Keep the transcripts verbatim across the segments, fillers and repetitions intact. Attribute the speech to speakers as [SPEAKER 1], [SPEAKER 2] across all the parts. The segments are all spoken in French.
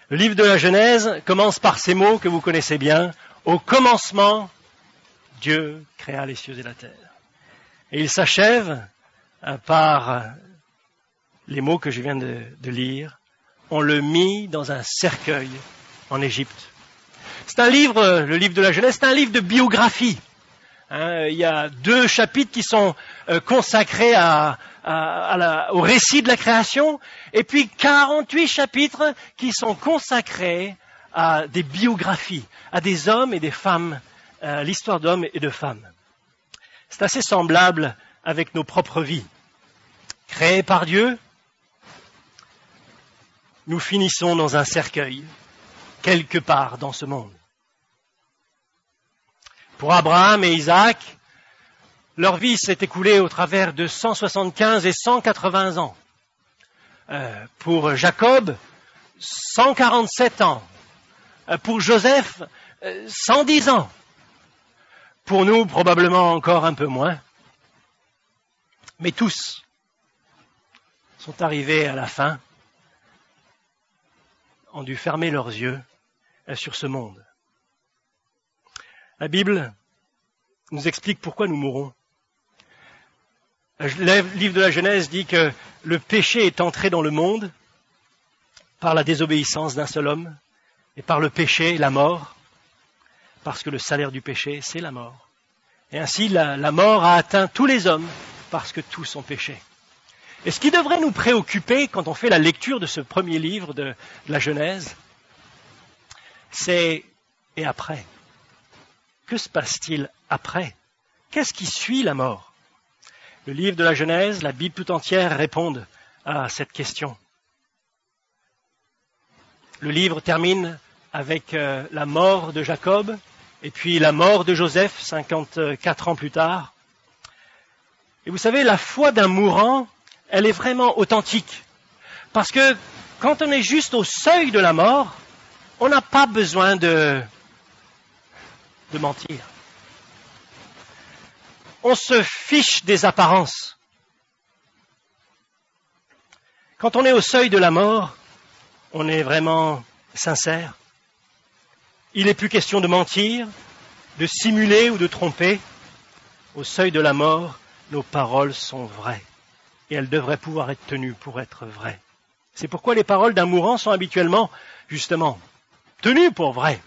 [SPEAKER 1] Le livre de la Genèse commence par ces mots que vous connaissez bien. Au commencement, Dieu créa les cieux et la terre. Et il s'achève par les mots que je viens de, de lire. On le mit dans un cercueil en Égypte. C'est un livre, le livre de la Genèse, c'est un livre de biographie. Hein, il y a deux chapitres qui sont euh, consacrés à, à, à la, au récit de la création, et puis quarante-huit chapitres qui sont consacrés à des biographies, à des hommes et des femmes, à l'histoire d'hommes et de femmes. C'est assez semblable avec nos propres vies. Créés par Dieu, nous finissons dans un cercueil, quelque part dans ce monde. Pour Abraham et Isaac, leur vie s'est écoulée au travers de cent soixante-quinze et cent quatre-vingts ans. Euh, pour Jacob, cent quarante-sept ans. Euh, pour Joseph, euh, cent dix ans. Pour nous, probablement encore un peu moins. Mais tous sont arrivés à la fin, ont dû fermer leurs yeux sur ce monde. La Bible nous explique pourquoi nous mourrons. Le livre de la Genèse dit que le péché est entré dans le monde par la désobéissance d'un seul homme et par le péché, la mort, parce que le salaire du péché, c'est la mort. Et ainsi, la, la mort a atteint tous les hommes parce que tous ont péché. Et ce qui devrait nous préoccuper quand on fait la lecture de ce premier livre de, de la Genèse, c'est « et après » ? Que se passe-t-il après ? Qu'est-ce qui suit la mort ? Le livre de la Genèse, la Bible tout entière répondent à cette question. Le livre termine avec euh, la mort de Jacob et puis la mort de Joseph, cinquante-quatre ans plus tard. Et vous savez, la foi d'un mourant, elle est vraiment authentique. Parce que quand on est juste au seuil de la mort, on n'a pas besoin de... de mentir. On se fiche des apparences. Quand on est au seuil de la mort, on est vraiment sincère. Il n'est plus question de mentir, de simuler ou de tromper. Au seuil de la mort, nos paroles sont vraies. Et elles devraient pouvoir être tenues pour être vraies. C'est pourquoi les paroles d'un mourant sont habituellement, justement, tenues pour vraies.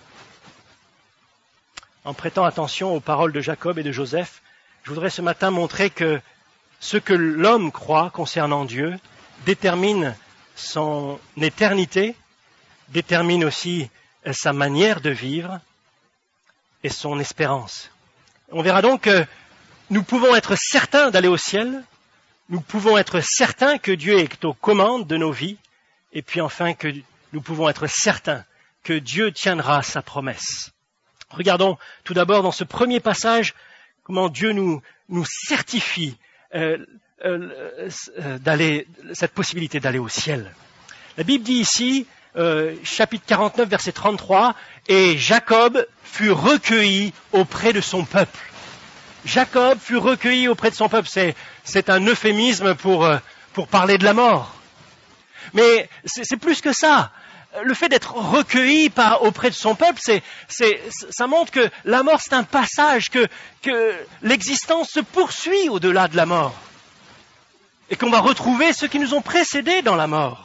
[SPEAKER 1] En prêtant attention aux paroles de Jacob et de Joseph, je voudrais ce matin montrer que ce que l'homme croit concernant Dieu détermine son éternité, détermine aussi sa manière de vivre et son espérance. On verra donc que nous pouvons être certains d'aller au ciel, nous pouvons être certains que Dieu est aux commandes de nos vies, et puis enfin que nous pouvons être certains que Dieu tiendra sa promesse. Regardons tout d'abord dans ce premier passage comment Dieu nous, nous certifie euh, euh, d'aller, cette possibilité d'aller au ciel. La Bible dit ici, euh, chapitre quarante-neuf, verset trente-trois, « Et Jacob fut recueilli auprès de son peuple. » Jacob fut recueilli auprès de son peuple. C'est, c'est un euphémisme pour, pour parler de la mort. Mais c'est, c'est plus que ça. Le fait d'être recueilli par, auprès de son peuple, c'est, c'est, ça montre que la mort, c'est un passage, que, que l'existence se poursuit au-delà de la mort. Et qu'on va retrouver ceux qui nous ont précédés dans la mort.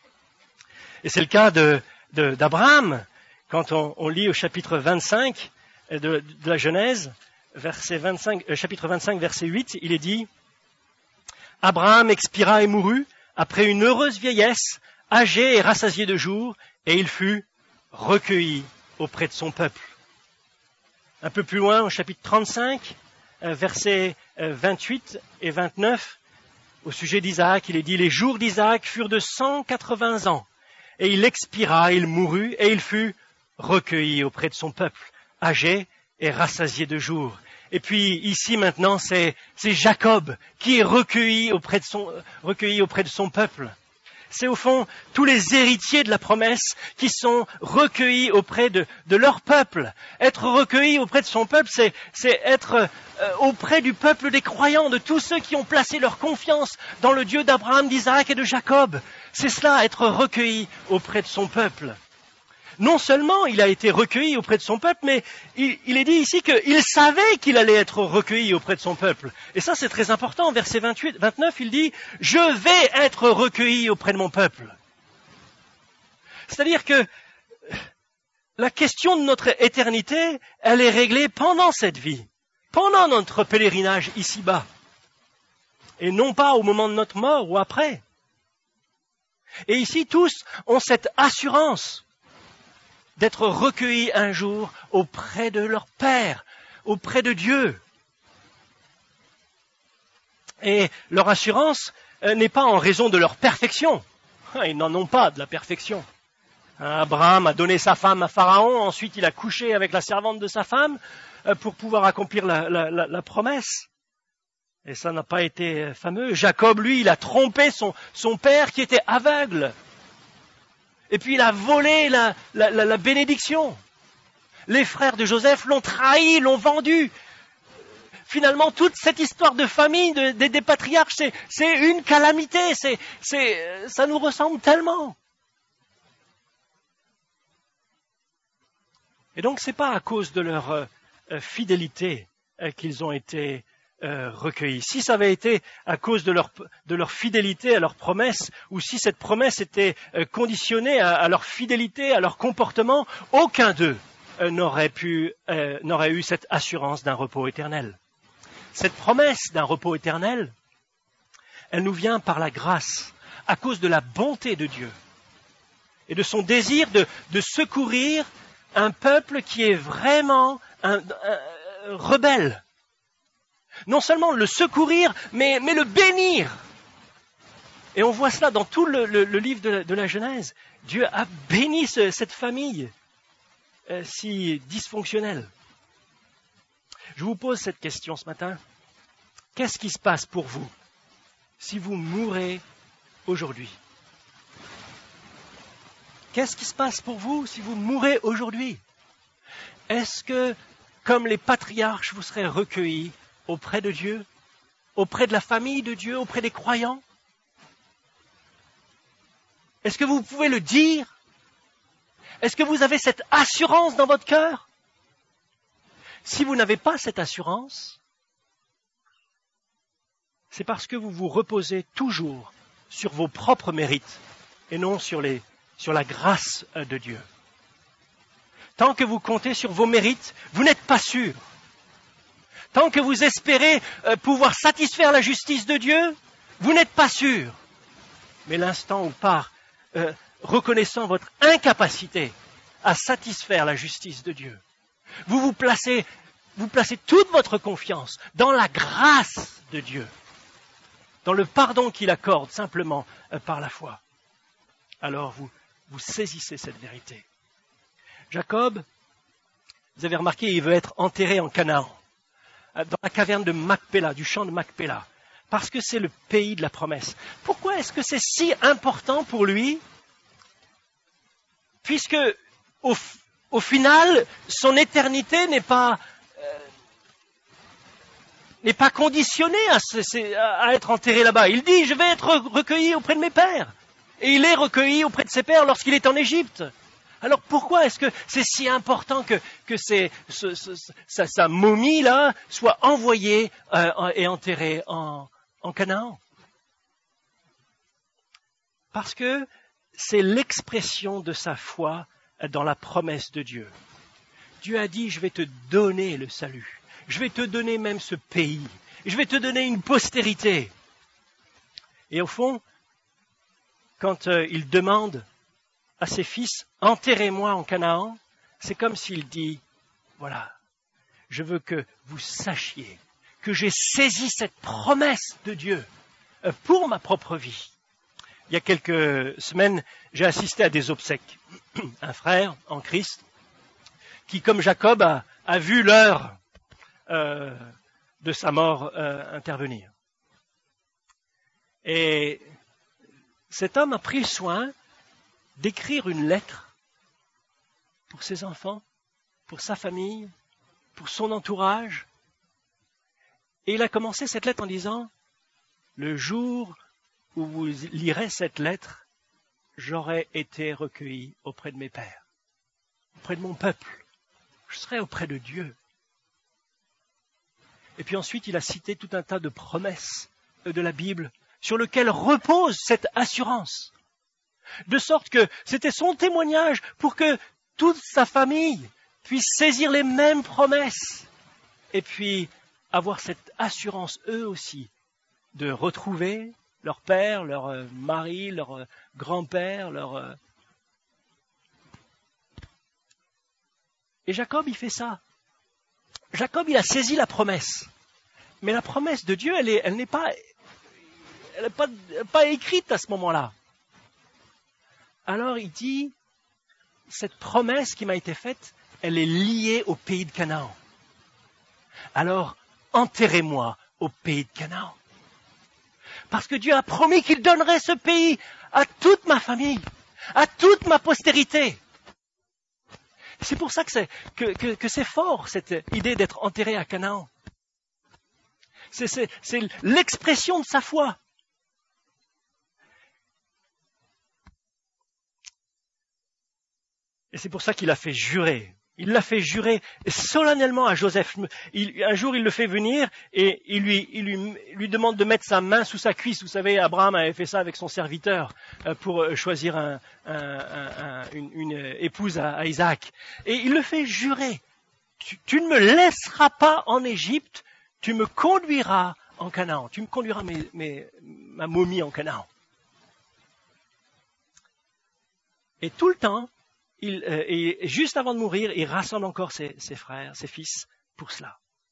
[SPEAKER 1] Et c'est le cas de, de, d'Abraham. Quand on, on lit au chapitre vingt-cinq de, de la Genèse, verset vingt-cinq, euh, chapitre vingt-cinq, verset huit, il est dit « Abraham expira et mourut après une heureuse vieillesse, âgé et rassasié de jours, et il fut recueilli auprès de son peuple. » Un peu plus loin, au chapitre trente-cinq, versets vingt-huit et vingt-neuf, au sujet d'Isaac, il est dit « Les jours d'Isaac furent de cent quatre-vingts ans, et il expira, il mourut, et il fut recueilli auprès de son peuple, âgé et rassasié de jours. » Et puis ici maintenant, c'est, c'est Jacob qui est recueilli auprès de son, recueilli auprès de son peuple. C'est au fond tous les héritiers de la promesse qui sont recueillis auprès de, de leur peuple. Être recueilli auprès de son peuple, c'est, c'est être euh, auprès du peuple des croyants, de tous ceux qui ont placé leur confiance dans le Dieu d'Abraham, d'Isaac et de Jacob. C'est cela, être recueilli auprès de son peuple. Non seulement il a été recueilli auprès de son peuple, mais il, il est dit ici qu'il savait qu'il allait être recueilli auprès de son peuple. Et ça, c'est très important. Verset vingt-huit, vingt-neuf, il dit « Je vais être recueilli auprès de mon peuple ». C'est-à-dire que la question de notre éternité, elle est réglée pendant cette vie, pendant notre pèlerinage ici-bas, et non pas au moment de notre mort ou après. Et ici, tous ont cette assurance d'être recueillis un jour auprès de leur Père, auprès de Dieu. Et leur assurance n'est pas en raison de leur perfection. Ils n'en ont pas de la perfection. Abraham a donné sa femme à Pharaon, ensuite il a couché avec la servante de sa femme pour pouvoir accomplir la, la, la, la promesse. Et ça n'a pas été fameux. Jacob, lui, il a trompé son, son père qui était aveugle. Et puis il a volé la, la, la, la bénédiction. Les frères de Joseph l'ont trahi, l'ont vendu. Finalement, toute cette histoire de famille de, de, des patriarches, c'est, c'est une calamité. C'est, c'est, ça nous ressemble tellement. Et donc, c'est pas à cause de leur euh, fidélité euh, qu'ils ont été euh, recueillis. Si ça avait été à cause de leur, de leur fidélité à leur promesse, ou si cette promesse était euh, conditionnée à, à leur fidélité, à leur comportement, aucun d'eux euh, n'aurait pu, euh, n'aurait eu cette assurance d'un repos éternel. Cette promesse d'un repos éternel, elle nous vient par la grâce, à cause de la bonté de Dieu et de son désir de, de secourir un peuple qui est vraiment un, un, un rebelle. Non seulement le secourir, mais, mais le bénir. Et on voit cela dans tout le, le, le livre de la, de la Genèse. Dieu a béni ce, cette famille euh, si dysfonctionnelle. Je vous pose cette question ce matin. Qu'est-ce qui se passe pour vous si vous mourrez aujourd'hui? Qu'est-ce qui se passe pour vous si vous mourrez aujourd'hui? Est-ce que, comme les patriarches, vous serez recueillis auprès de Dieu, auprès de la famille de Dieu, auprès des croyants? Est-ce que vous pouvez le dire? Est-ce que vous avez cette assurance dans votre cœur? Si vous n'avez pas cette assurance, c'est parce que vous vous reposez toujours sur vos propres mérites et non sur les sur la grâce de Dieu. Tant que vous comptez sur vos mérites, vous n'êtes pas sûr. Tant que vous espérez pouvoir satisfaire la justice de Dieu, vous n'êtes pas sûr. Mais l'instant où par euh, reconnaissant votre incapacité à satisfaire la justice de Dieu, vous vous placez, vous placez toute votre confiance dans la grâce de Dieu, dans le pardon qu'il accorde simplement euh, par la foi. Alors vous Vous saisissez cette vérité. Jacob, vous avez remarqué, il veut être enterré en Canaan, dans la caverne de Macpéla, du champ de Macpéla, parce que c'est le pays de la promesse. Pourquoi est-ce que c'est si important pour lui? Puisque, au, au final, son éternité n'est pas, euh, n'est pas conditionnée à, à être enterré là-bas. Il dit, je vais être recueilli auprès de mes pères. Et il est recueilli auprès de ses pères lorsqu'il est en Égypte. Alors pourquoi est-ce que c'est si important que, que c'est, ce, ce, sa, sa momie-là soit envoyée euh, et enterrée en, en Canaan? Parce que c'est l'expression de sa foi dans la promesse de Dieu. Dieu a dit, je vais te donner le salut. Je vais te donner même ce pays. Je vais te donner une postérité. Et au fond, quand euh, il demande à ses fils, enterrez-moi en Canaan, c'est comme s'il dit, voilà, je veux que vous sachiez que j'ai saisi cette promesse de Dieu euh, pour ma propre vie. Il y a quelques semaines, j'ai assisté à des obsèques. Un frère en Christ, qui comme Jacob a, a vu l'heure euh, de sa mort euh, intervenir. Et cet homme a pris le soin d'écrire une lettre pour ses enfants, pour sa famille, pour son entourage. Et il a commencé cette lettre en disant, le jour où vous lirez cette lettre, j'aurai été recueilli auprès de mes pères. auprès de mon peuple. Je serai auprès de Dieu. Et puis ensuite, il a cité tout un tas de promesses de la Bible sur lesquelles repose cette assurance. De sorte que c'était son témoignage pour que toute sa famille puisse saisir les mêmes promesses et puis avoir cette assurance, eux aussi, de retrouver leur père, leur mari, leur grand-père, leur... Et Jacob, il fait ça. Jacob, il a saisi la promesse. Mais la promesse de Dieu, elle est, elle n'est pas, elle n'est pas, pas écrite à ce moment-là. Alors il dit, cette promesse qui m'a été faite, elle est liée au pays de Canaan. Alors, enterrez-moi au pays de Canaan. Parce que Dieu a promis qu'il donnerait ce pays à toute ma famille, à toute ma postérité. C'est pour ça que c'est, que, que, que c'est fort, cette idée d'être enterré à Canaan. C'est, c'est, c'est l'expression de sa foi. Et c'est pour ça qu'il a fait jurer. Il l'a fait jurer solennellement à Joseph. Il, un jour, il le fait venir et il lui, il lui, lui demande de mettre sa main sous sa cuisse. Vous savez, Abraham avait fait ça avec son serviteur pour choisir un, un, un, une, une épouse à, à Isaac. Et il le fait jurer. Tu, tu ne me laisseras pas en Égypte, tu me conduiras en Canaan. Tu me conduiras mes, mes, ma momie en Canaan. Et tout le temps, Il, euh, et juste avant de mourir, il rassemble encore ses, ses frères, ses fils, pour cela.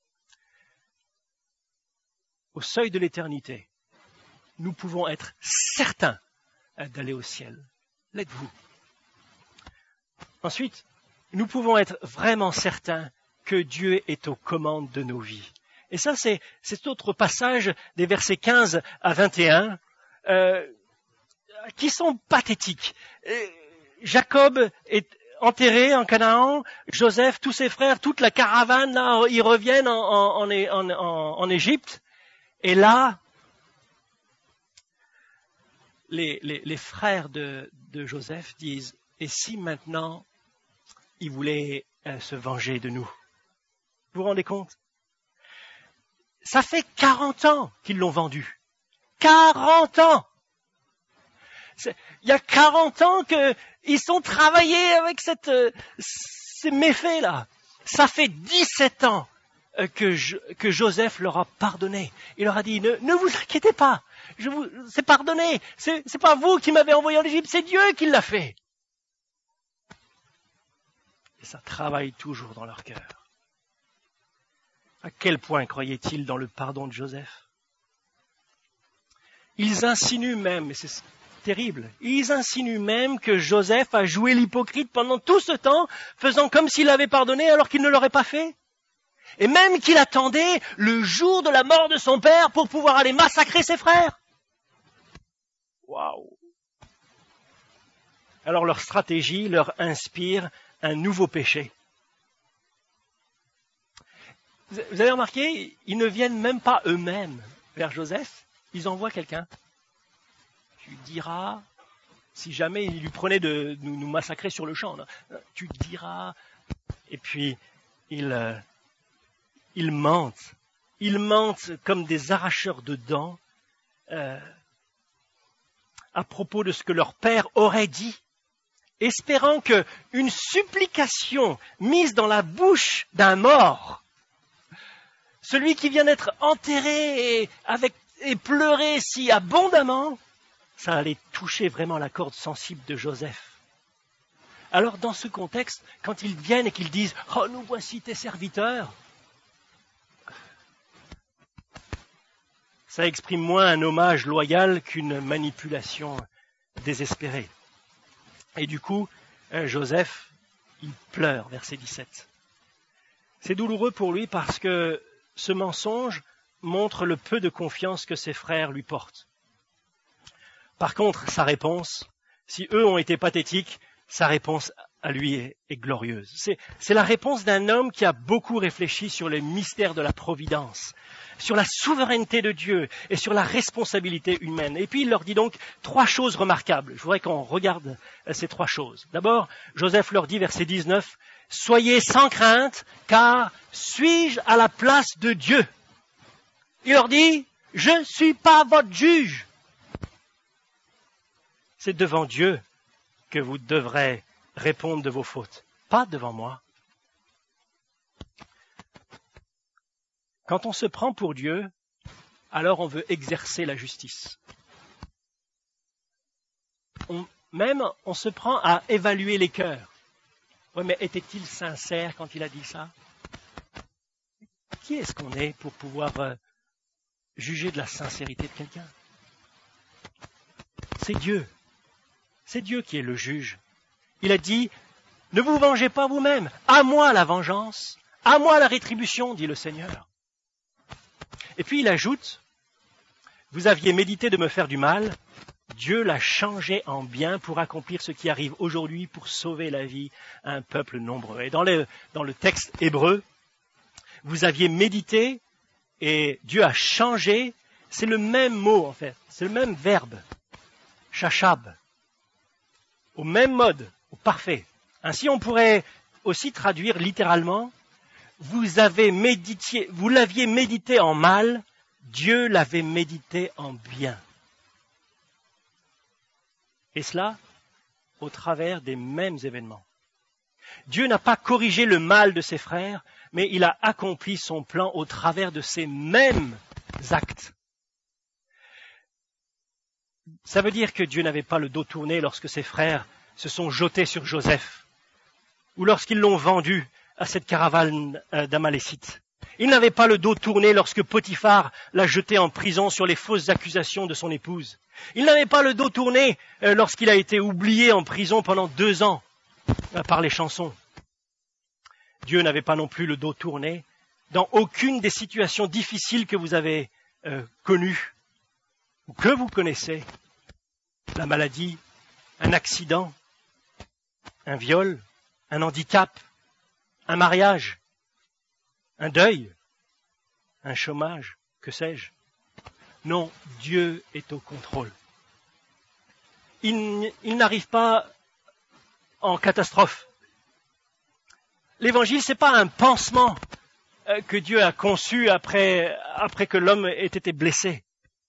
[SPEAKER 1] Au seuil de l'éternité, nous pouvons être certains d'aller au ciel. L'êtes-vous? Ensuite, nous pouvons être vraiment certains que Dieu est aux commandes de nos vies. Et ça, c'est cet autre passage des versets quinze à vingt et un euh, qui sont pathétiques. Euh, Jacob est enterré en Canaan, Joseph, tous ses frères, toute la caravane, là, ils reviennent en, en, en, en, en Égypte. Et là, les, les, les frères de, de Joseph disent, et si maintenant, ils voulaient euh, se venger de nous? Vous vous rendez compte? Ça fait quarante ans qu'ils l'ont vendu. quarante ans! Il y a quarante ans qu'ils sont travaillés avec cette, ces méfaits-là. Ça fait dix-sept ans que, je, que Joseph leur a pardonné. Il leur a dit, ne, ne vous inquiétez pas, je vous, c'est pardonné. C'est, c'est pas vous qui m'avez envoyé en Égypte, c'est Dieu qui l'a fait. Et ça travaille toujours dans leur cœur. À quel point croyaient-ils dans le pardon de Joseph? Ils insinuent même, et c'est terrible, ils insinuent même que Joseph a joué l'hypocrite pendant tout ce temps, faisant comme s'il avait pardonné alors qu'il ne l'aurait pas fait. Et même qu'il attendait le jour de la mort de son père pour pouvoir aller massacrer ses frères. Waouh! Alors leur stratégie leur inspire un nouveau péché. Vous avez remarqué, ils ne viennent même pas eux-mêmes vers Joseph, ils envoient quelqu'un. Tu diras, si jamais il lui prenait de nous, nous massacrer sur le champ, là, tu diras, et puis ils, euh, ils mentent, ils mentent comme des arracheurs de dents euh, à propos de ce que leur père aurait dit, espérant qu'une supplication mise dans la bouche d'un mort, celui qui vient d'être enterré et, avec, et pleurer si abondamment, ça allait toucher vraiment la corde sensible de Joseph. Alors dans ce contexte, quand ils viennent et qu'ils disent « Oh, nous voici tes serviteurs », ça exprime moins un hommage loyal qu'une manipulation désespérée. Et du coup, Joseph, il pleure, verset dix-sept. C'est douloureux pour lui parce que ce mensonge montre le peu de confiance que ses frères lui portent. Par contre, sa réponse, si eux ont été pathétiques, sa réponse à lui est, est glorieuse. C'est, c'est la réponse d'un homme qui a beaucoup réfléchi sur les mystères de la providence, sur la souveraineté de Dieu et sur la responsabilité humaine. Et puis il leur dit donc trois choses remarquables. Je voudrais qu'on regarde ces trois choses. D'abord, Joseph leur dit, verset dix-neuf, « Soyez sans crainte, car suis-je à la place de Dieu ?» Il leur dit, « Je ne suis pas votre juge. » C'est devant Dieu que vous devrez répondre de vos fautes, pas devant moi. Quand on se prend pour Dieu, alors on veut exercer la justice. On, même on se prend à évaluer les cœurs. Oui, mais était-il sincère quand il a dit ça? Qui est-ce qu'on est pour pouvoir euh, juger de la sincérité de quelqu'un? C'est Dieu. C'est Dieu qui est le juge. Il a dit, ne vous vengez pas vous-même, à moi la vengeance, à moi la rétribution, dit le Seigneur. Et puis il ajoute, vous aviez médité de me faire du mal, Dieu l'a changé en bien pour accomplir ce qui arrive aujourd'hui, pour sauver la vie à un peuple nombreux. Et dans le, dans le texte hébreu, vous aviez médité et Dieu a changé, c'est le même mot en fait, c'est le même verbe, shachab, au même mode, au parfait. Ainsi, on pourrait aussi traduire littéralement, vous avez médité, vous l'aviez médité en mal, Dieu l'avait médité en bien. Et cela au travers des mêmes événements. Dieu n'a pas corrigé le mal de ses frères, mais il a accompli son plan au travers de ces mêmes actes. Ça veut dire que Dieu n'avait pas le dos tourné lorsque ses frères se sont jetés sur Joseph, ou lorsqu'ils l'ont vendu à cette caravane d'Amalécites. Il n'avait pas le dos tourné lorsque Potiphar l'a jeté en prison sur les fausses accusations de son épouse. Il n'avait pas le dos tourné lorsqu'il a été oublié en prison pendant deux ans par les chansons. Dieu n'avait pas non plus le dos tourné dans aucune des situations difficiles que vous avez euh, connues ou que vous connaissez. La maladie, un accident, un viol, un handicap, un mariage, un deuil, un chômage, que sais-je. Non, Dieu est au contrôle. Il, il n'arrive pas en catastrophe. L'évangile, c'est pas un pansement que Dieu a conçu après, après que l'homme ait été blessé.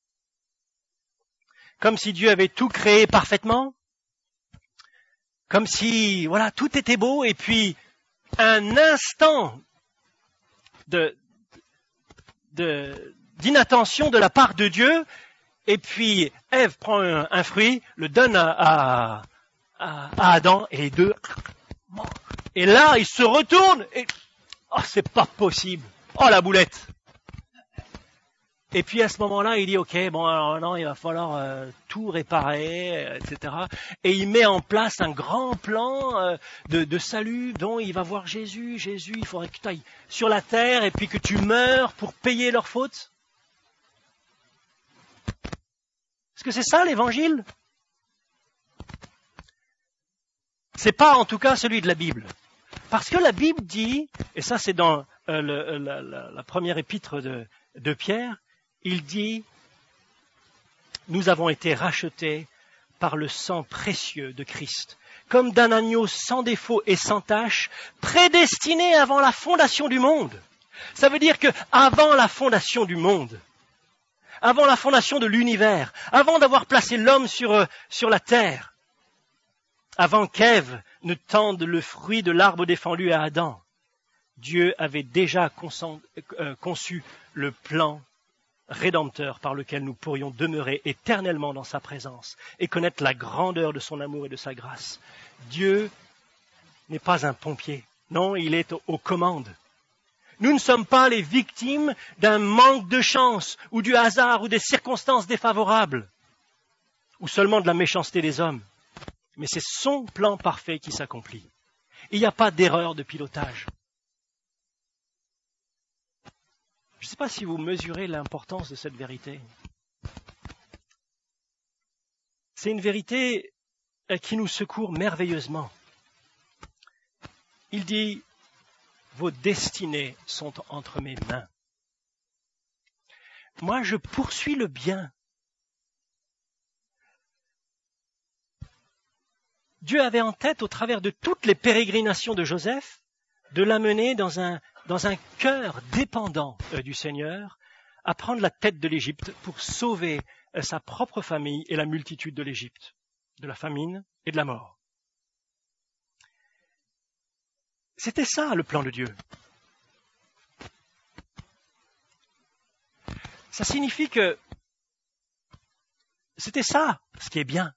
[SPEAKER 1] Comme si Dieu avait tout créé parfaitement. Comme si, voilà, tout était beau et puis un instant de, de, d'inattention de la part de Dieu et puis Ève prend un, un fruit, le donne à, à, à Adam et les deux mangent. Et là, il se retourne et oh, c'est pas possible. Oh, la boulette. Et puis à ce moment-là, il dit, ok, bon, alors non, il va falloir euh, tout réparer, euh, et cetera. Et il met en place un grand plan euh, de, de salut dont il va voir Jésus. Jésus, il faudrait que tu ailles sur la terre et puis que tu meurs pour payer leurs fautes. Est-ce que c'est ça l'évangile? C'est pas en tout cas celui de la Bible. Parce que la Bible dit, et ça c'est dans euh, le, la, la, la première épître de, de Pierre, il dit, nous avons été rachetés par le sang précieux de Christ, comme d'un agneau sans défaut et sans tache, prédestiné avant la fondation du monde. Ça veut dire que avant la fondation du monde, avant la fondation de l'univers, avant d'avoir placé l'homme sur, sur la terre, avant qu'Ève ne tende le fruit de l'arbre défendu à Adam, Dieu avait déjà conçu le plan rédempteur par lequel nous pourrions demeurer éternellement dans sa présence et connaître la grandeur de son amour et de sa grâce. Dieu n'est pas un pompier. Non, il est aux commandes. Nous ne sommes pas les victimes d'un manque de chance ou du hasard ou des circonstances défavorables ou seulement de la méchanceté des hommes. Mais c'est son plan parfait qui s'accomplit. Il n'y a pas d'erreur de pilotage. Je ne sais pas si vous mesurez l'importance de cette vérité. C'est une vérité qui nous secourt merveilleusement. il dit, vos destinées sont entre mes mains. Moi, je poursuis le bien. Dieu avait en tête, au travers de toutes les pérégrinations de Joseph, de l'amener dans un, dans un cœur dépendant euh, du Seigneur, à prendre la tête de l'Égypte pour sauver euh, sa propre famille et la multitude de l'Égypte, de la famine et de la mort. C'était ça le plan de Dieu. Ça signifie que c'était ça ce qui est bien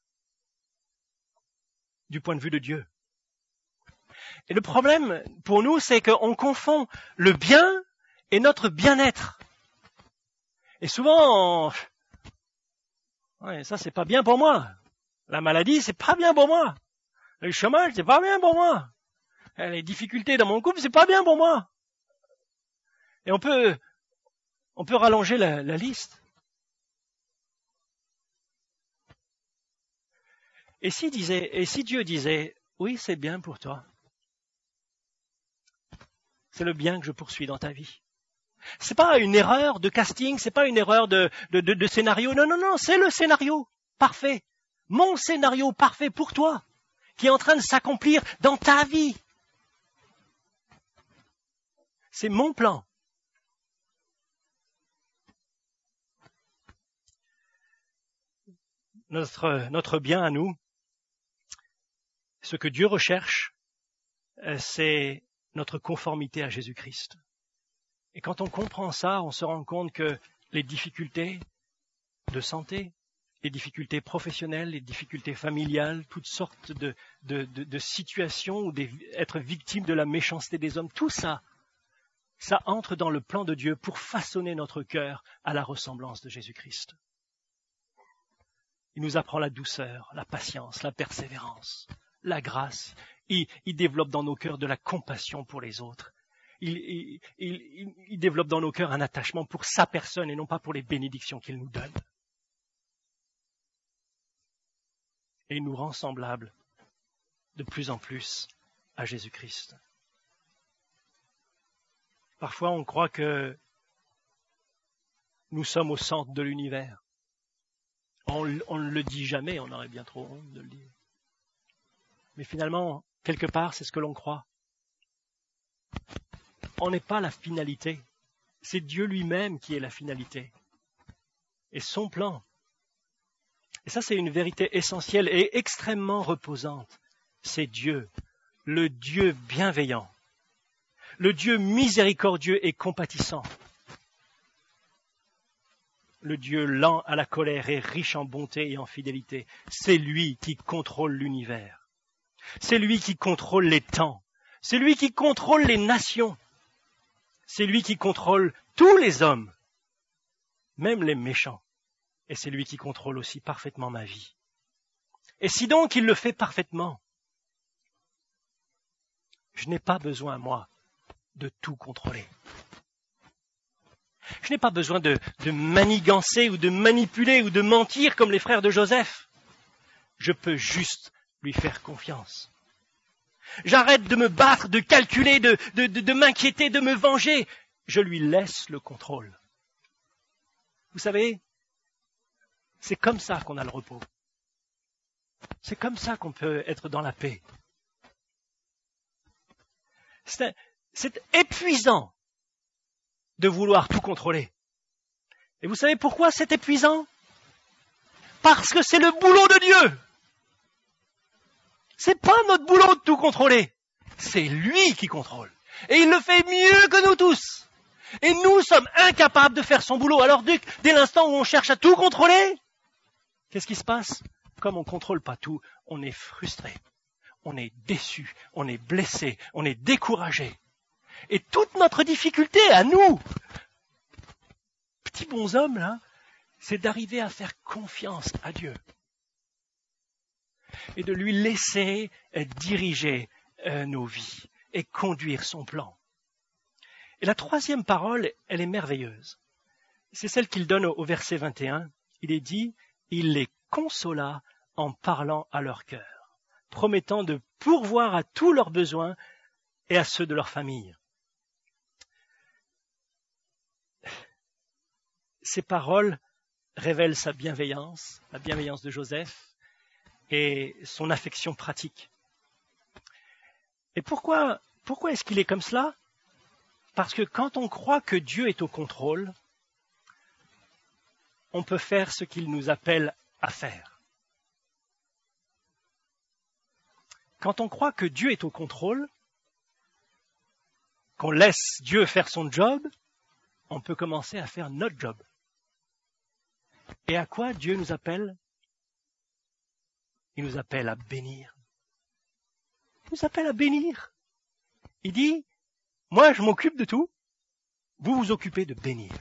[SPEAKER 1] du point de vue de Dieu. Et le problème pour nous, c'est qu'on confond le bien et notre bien-être. Et souvent, on... ouais, ça c'est pas bien pour moi. La maladie, c'est pas bien pour moi. Le chômage, c'est pas bien pour moi. Les difficultés dans mon couple, c'est pas bien pour moi. Et on peut, on peut rallonger la, la liste. Et si, disait, et si Dieu disait, oui, c'est bien pour toi. C'est le bien que je poursuis dans ta vie. C'est pas une erreur de casting, c'est pas une erreur de, de, de, de scénario. Non, non, non, c'est le scénario parfait. Mon scénario parfait pour toi, qui est en train de s'accomplir dans ta vie. C'est mon plan. Notre, notre bien à nous, ce que Dieu recherche, c'est notre conformité à Jésus-Christ. Et quand on comprend ça, on se rend compte que les difficultés de santé, les difficultés professionnelles, les difficultés familiales, toutes sortes de, de, de, de situations où des, être victime de la méchanceté des hommes, tout ça, ça entre dans le plan de Dieu pour façonner notre cœur à la ressemblance de Jésus-Christ. Il nous apprend la douceur, la patience, la persévérance, la grâce. Il, il développe dans nos cœurs de la compassion pour les autres. Il, il, il, il développe dans nos cœurs un attachement pour sa personne et non pas pour les bénédictions qu'il nous donne. Et il nous rend semblables de plus en plus à Jésus-Christ. Parfois, on croit que nous sommes au centre de l'univers. On ne le dit jamais, on aurait bien trop honte de le dire. Mais finalement, quelque part, c'est ce que l'on croit. On n'est pas la finalité. C'est Dieu lui-même qui est la finalité. Et son plan. Et ça, c'est une vérité essentielle et extrêmement reposante. C'est Dieu, le Dieu bienveillant, le Dieu miséricordieux et compatissant, le Dieu lent à la colère et riche en bonté et en fidélité. C'est lui qui contrôle l'univers. C'est lui qui contrôle les temps. C'est lui qui contrôle les nations. C'est lui qui contrôle tous les hommes, même les méchants. Et c'est lui qui contrôle aussi parfaitement ma vie. Et si donc il le fait parfaitement, je n'ai pas besoin, moi, de tout contrôler. Je n'ai pas besoin de, de manigancer ou de manipuler ou de mentir comme les frères de Joseph. Je peux juste lui faire confiance. J'arrête de me battre, de calculer, de, de, de, de m'inquiéter, de me venger. Je lui laisse le contrôle. Vous savez, c'est comme ça qu'on a le repos. C'est comme ça qu'on peut être dans la paix. C'est, un, c'est épuisant de vouloir tout contrôler. Et vous savez pourquoi c'est épuisant? Parce que c'est le boulot de Dieu. C'est pas notre boulot de tout contrôler. C'est lui qui contrôle. Et il le fait mieux que nous tous. Et nous sommes incapables de faire son boulot. Alors dès, dès l'instant où on cherche à tout contrôler, qu'est-ce qui se passe? Comme on ne contrôle pas tout, on est frustré, on est déçu, on est blessé, on est découragé. Et toute notre difficulté à nous, petits bonshommes là, c'est d'arriver à faire confiance à Dieu. Et de lui laisser diriger nos vies et conduire son plan. Et la troisième parole, elle est merveilleuse. C'est celle qu'il donne au verset vingt et un. Il est dit, il les consola en parlant à leur cœur, promettant de pourvoir à tous leurs besoins et à ceux de leur famille. Ces paroles révèlent sa bienveillance, la bienveillance de Joseph et son affection pratique. Et pourquoi, pourquoi est-ce qu'il est comme cela? Parce que quand on croit que Dieu est au contrôle, on peut faire ce qu'il nous appelle à faire. Quand on croit que Dieu est au contrôle, qu'on laisse Dieu faire son job, on peut commencer à faire notre job. Et à quoi Dieu nous appelle? Il nous appelle à bénir. Il nous appelle à bénir. Il dit, moi je m'occupe de tout, vous vous occupez de bénir.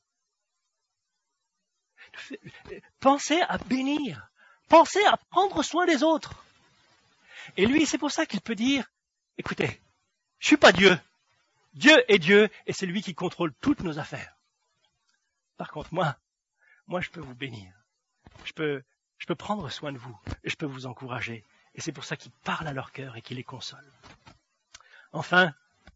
[SPEAKER 1] Pensez à bénir. Pensez à prendre soin des autres. Et lui, c'est pour ça qu'il peut dire, écoutez, je suis pas Dieu. Dieu est Dieu et c'est lui qui contrôle toutes nos affaires. Par contre, moi, moi je peux vous bénir. Je peux, je peux prendre soin de vous et je peux vous encourager. Et c'est pour ça qu'il parle à leur cœur et qu'il les console. Enfin,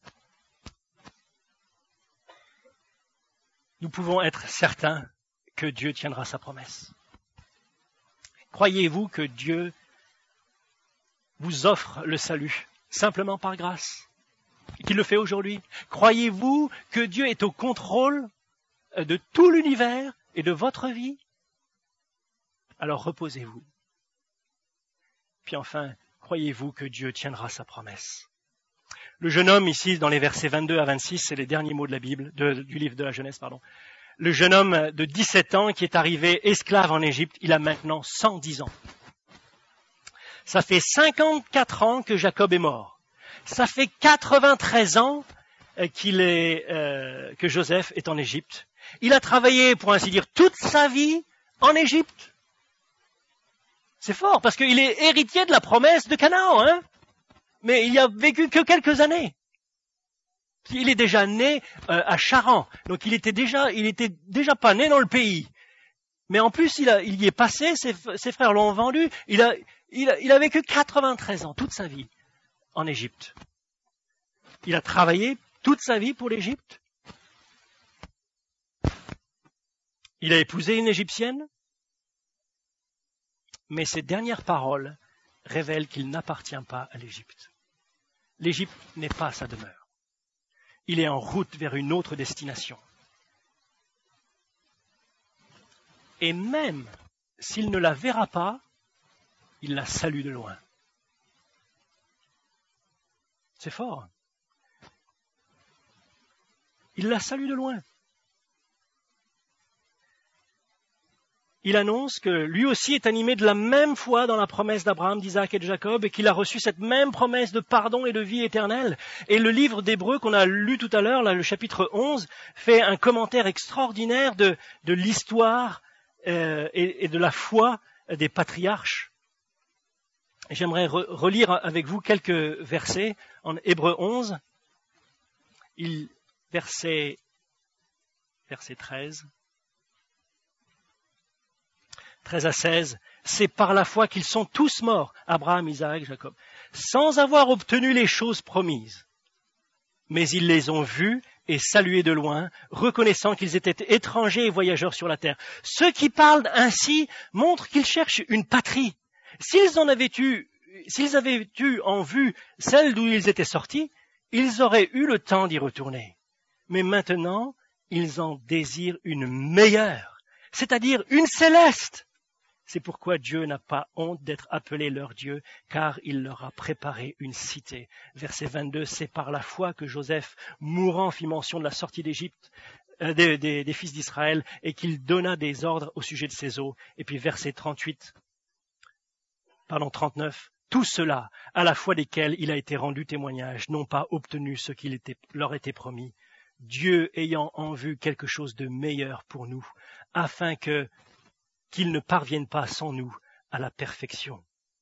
[SPEAKER 1] nous pouvons être certains que Dieu tiendra sa promesse. Croyez-vous que Dieu vous offre le salut simplement par grâce, et qu'il le fait aujourd'hui? Croyez-vous que Dieu est au contrôle de tout l'univers et de votre vie? Alors reposez-vous. Puis enfin, croyez-vous que Dieu tiendra sa promesse? Le jeune homme ici, dans les versets vingt-deux à vingt-six, c'est les derniers mots de la Bible, de, du livre de la Genèse, pardon. Le jeune homme de dix-sept ans qui est arrivé esclave en Égypte, il a maintenant cent dix ans. Ça fait cinquante-quatre ans que Jacob est mort. Ça fait quatre-vingt-treize ans qu'il est, euh, que Joseph est en Égypte. Il a travaillé, pour ainsi dire, toute sa vie en Égypte. C'est fort, parce qu'il est héritier de la promesse de Canaan, hein. Mais il y a vécu que quelques années. Il est déjà né euh, à Charan, donc il était déjà, il était déjà pas né dans le pays. Mais en plus, il, a, il y est passé, ses, ses frères l'ont vendu. Il a, il a, il a vécu quatre-vingt-treize ans, toute sa vie, en Égypte. Il a travaillé toute sa vie pour l'Égypte. Il a épousé une Égyptienne. Mais ses dernières paroles révèlent qu'il n'appartient pas à l'Égypte. L'Égypte n'est pas sa demeure. Il est en route vers une autre destination. Et même s'il ne la verra pas, il la salue de loin. C'est fort. Il la salue de loin. Il annonce que lui aussi est animé de la même foi dans la promesse d'Abraham, d'Isaac et de Jacob et qu'il a reçu cette même promesse de pardon et de vie éternelle. Et le livre d'Hébreux qu'on a lu tout à l'heure, là, le chapitre onze, fait un commentaire extraordinaire de, de l'histoire euh, et, et de la foi des patriarches. J'aimerais re- relire avec vous quelques versets en Hébreux onze, il, verset, verset treize. treize à seize, c'est par la foi qu'ils sont tous morts, Abraham, Isaac, Jacob, sans avoir obtenu les choses promises. Mais ils les ont vus et salués de loin, reconnaissant qu'ils étaient étrangers et voyageurs sur la terre. Ceux qui parlent ainsi montrent qu'ils cherchent une patrie. S'ils en avaient eu, s'ils avaient eu en vue celle d'où ils étaient sortis, ils auraient eu le temps d'y retourner. Mais maintenant, ils en désirent une meilleure, c'est-à-dire une céleste. C'est pourquoi Dieu n'a pas honte d'être appelé leur Dieu, car il leur a préparé une cité. Verset vingt-deux, c'est par la foi que Joseph, mourant, fit mention de la sortie d'Égypte, euh, des, des, des fils d'Israël, et qu'il donna des ordres au sujet de ses eaux. Et puis verset trente-huit, pardon, trente-neuf, tout cela, à la foi desquels il a été rendu témoignage, n'ont pas obtenu ce qu'il était, leur était promis. Dieu ayant en vue quelque chose de meilleur pour nous, afin que qu'ils ne parviennent pas sans nous à la perfection.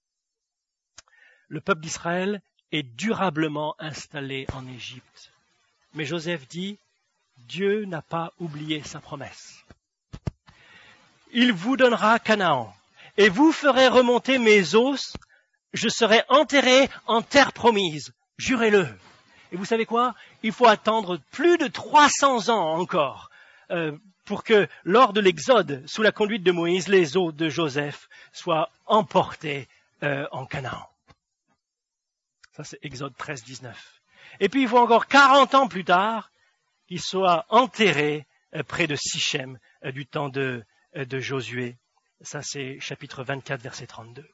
[SPEAKER 1] Le peuple d'Israël est durablement installé en Égypte. Mais Joseph dit, Dieu n'a pas oublié sa promesse. Il vous donnera Canaan, et vous ferez remonter mes os, je serai enterré en terre promise, jurez-le. Et vous savez quoi? Il faut attendre plus de trois cents ans encore euh, pour que, lors de l'Exode, sous la conduite de Moïse, les os de Joseph soient emportés euh, en Canaan. Ça, c'est Exode treize, dix-neuf. Et puis, il faut encore quarante ans plus tard qu'il soit enterré euh, près de Sichem euh, du temps de, euh, de Josué. Ça, c'est chapitre vingt-quatre, verset trente-deux.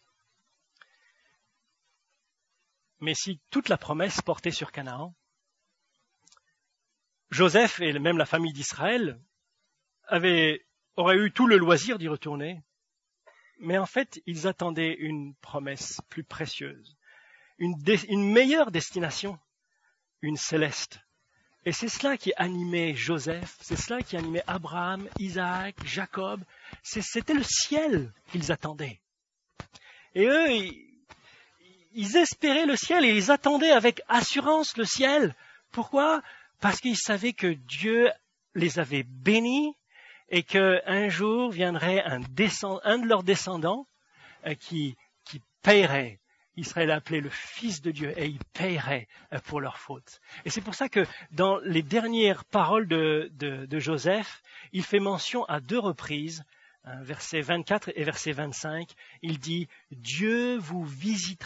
[SPEAKER 1] Mais si toute la promesse portait sur Canaan, Joseph et même la famille d'Israël avaient, auraient eu tout le loisir d'y retourner, mais en fait, ils attendaient une promesse plus précieuse, une, dé- une meilleure destination, une céleste. Et c'est cela qui animait Joseph, c'est cela qui animait Abraham, Isaac, Jacob. C'est, c'était le ciel qu'ils attendaient. Et eux, ils, ils espéraient le ciel et ils attendaient avec assurance le ciel. Pourquoi? Parce qu'ils savaient que Dieu les avait bénis et qu'un jour viendrait un, descend, un de leurs descendants euh, qui, qui paierait. Il serait appelé le Fils de Dieu et il paierait pour leurs fautes. Et c'est pour ça que dans les dernières paroles de, de, de Joseph, il fait mention à deux reprises, hein, versets vingt-quatre et verset vingt-cinq, il dit « Dieu vous visitera ».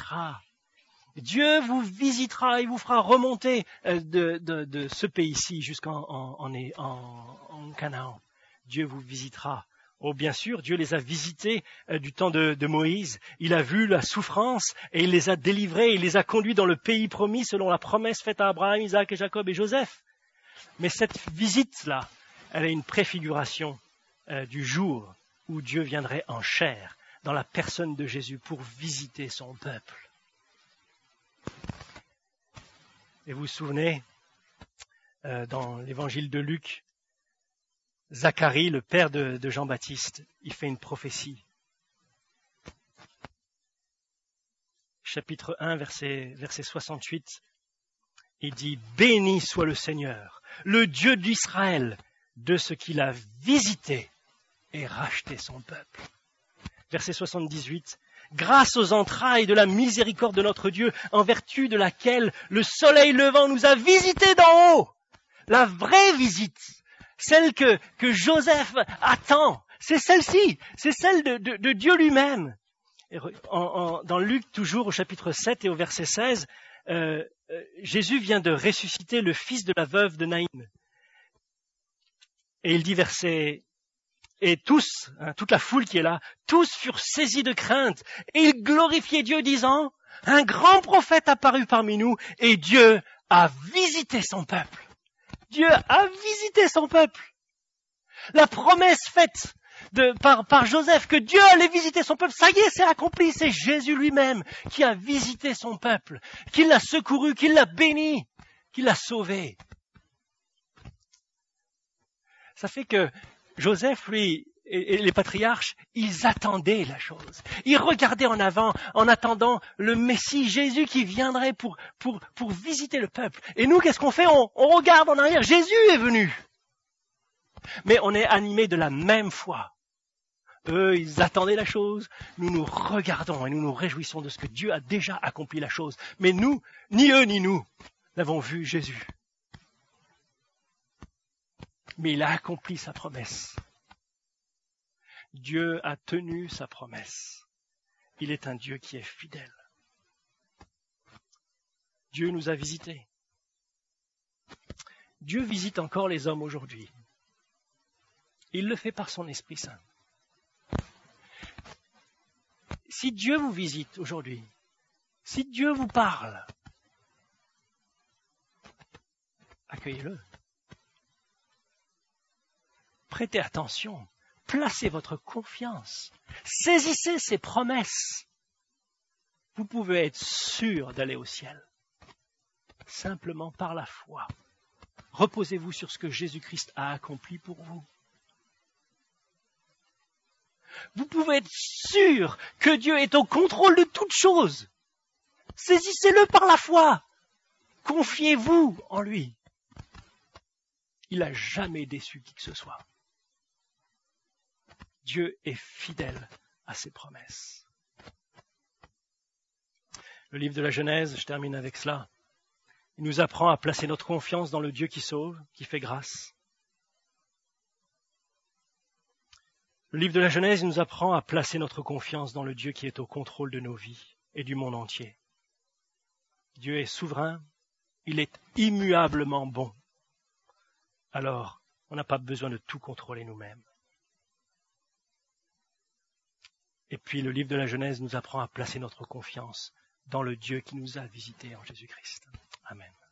[SPEAKER 1] Dieu vous visitera et vous fera remonter de, de, de ce pays-ci jusqu'en en, en, en, en Canaan. Dieu vous visitera. Oh, bien sûr, Dieu les a visités euh, du temps de, de Moïse. Il a vu la souffrance et il les a délivrés. Il les a conduits dans le pays promis selon la promesse faite à Abraham, Isaac et Jacob et Joseph. Mais cette visite-là, elle est une préfiguration euh, du jour où Dieu viendrait en chair dans la personne de Jésus pour visiter son peuple. Et vous vous souvenez, euh, dans l'évangile de Luc, Zacharie, le père de, de Jean-Baptiste, il fait une prophétie. Chapitre un, verset, verset soixante-huit, il dit « Béni soit le Seigneur, le Dieu d'Israël, de ce qu'il a visité et racheté son peuple. » Verset soixante-dix-huit, « Grâce aux entrailles de la miséricorde de notre Dieu, en vertu de laquelle le soleil levant nous a visités d'en haut. » La vraie visite, celle que, que Joseph attend, c'est celle-ci, c'est celle de, de, de Dieu lui-même. En, en, dans Luc, toujours au chapitre sept et au verset seize, euh, euh, Jésus vient de ressusciter le fils de la veuve de Naïm. Et il dit verset, et tous, hein, toute la foule qui est là, tous furent saisis de crainte, et ils glorifiaient Dieu disant, un grand prophète apparut parmi nous, et Dieu a visité son peuple. Dieu a visité son peuple. La promesse faite de, par, par Joseph que Dieu allait visiter son peuple, ça y est, c'est accompli. C'est Jésus lui-même qui a visité son peuple, qui l'a secouru, qui l'a béni, qui l'a sauvé. Ça fait que Joseph, lui, et, et les patriarches, ils attendaient la chose. Ils regardaient en avant en attendant le Messie, Jésus qui viendrait pour, pour, pour visiter le peuple. Et nous, qu'est-ce qu'on fait? on, on regarde en arrière. Jésus est venu. Mais on est animés de la même foi. Eux, ils attendaient la chose. Nous nous regardons et nous nous réjouissons de ce que Dieu a déjà accompli la chose. Mais nous, ni eux ni nous, n'avons vu Jésus. Mais il a accompli sa promesse. Dieu a tenu sa promesse. Il est un Dieu qui est fidèle. Dieu nous a visités. Dieu visite encore les hommes aujourd'hui. Il le fait par son Esprit Saint. Si Dieu vous visite aujourd'hui, si Dieu vous parle, accueillez-le. Prêtez attention. Placez votre confiance. Saisissez ses promesses. Vous pouvez être sûr d'aller au ciel. Simplement par la foi. Reposez-vous sur ce que Jésus-Christ a accompli pour vous. Vous pouvez être sûr que Dieu est au contrôle de toutes choses. Saisissez-le par la foi. Confiez-vous en lui. Il n'a jamais déçu qui que ce soit. Dieu est fidèle à ses promesses. Le livre de la Genèse, je termine avec cela. Il nous apprend à placer notre confiance dans le Dieu qui sauve, qui fait grâce. Le livre de la Genèse nous apprend à placer notre confiance dans le Dieu qui est au contrôle de nos vies et du monde entier. Dieu est souverain, il est immuablement bon. Alors, on n'a pas besoin de tout contrôler nous-mêmes. Et puis, le livre de la Genèse nous apprend à placer notre confiance dans le Dieu qui nous a visités en Jésus-Christ. Amen.